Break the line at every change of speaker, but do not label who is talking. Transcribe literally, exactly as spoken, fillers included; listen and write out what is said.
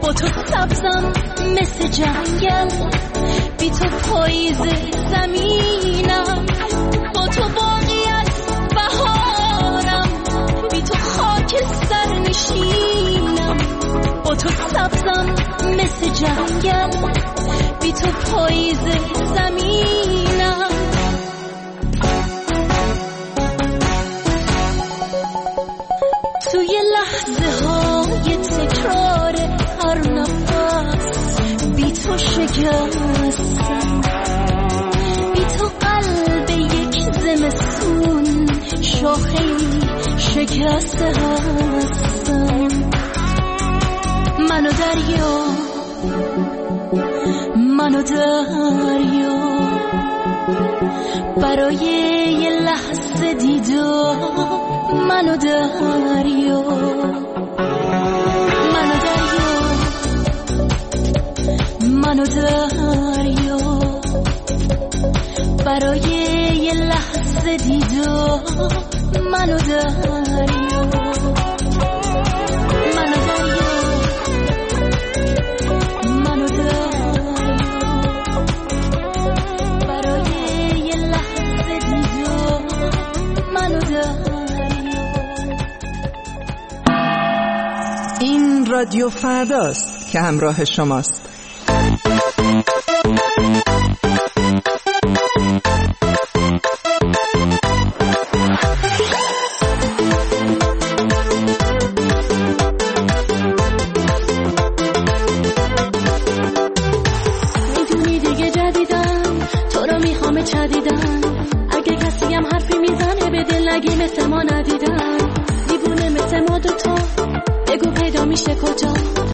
با تو سبزم مثل جنگل، بی تو پاییز زمینم، با تو باقی از بهارم، بی تو خاک سر نشینم. با تو سبزم مثل جنگل، بی تو پاییز زمینم. توی لحظه های تکرار هر نفس بی تو شکستم، بی تو قلب یک زمستون شاخه شکسته هستم. منو دریا، منو دریا، برای یه لحظه دیدار. منو دریا، منو دریا، منو دریا، برای یه لحظه دیدار. منو دریا، منو دریا، منو دریا، برای یه لحظه دیدار. منو دریا.
این رادیو فرداست که همراه شماست.
میدونی دیگه جدیدن تو رو میخوام چدیدن، اگه کسی هم حرفی میزنه به دل نگی مثل ما ندیدن. دیوونه مثل ما دوتا بگو پیدا میشه کجا،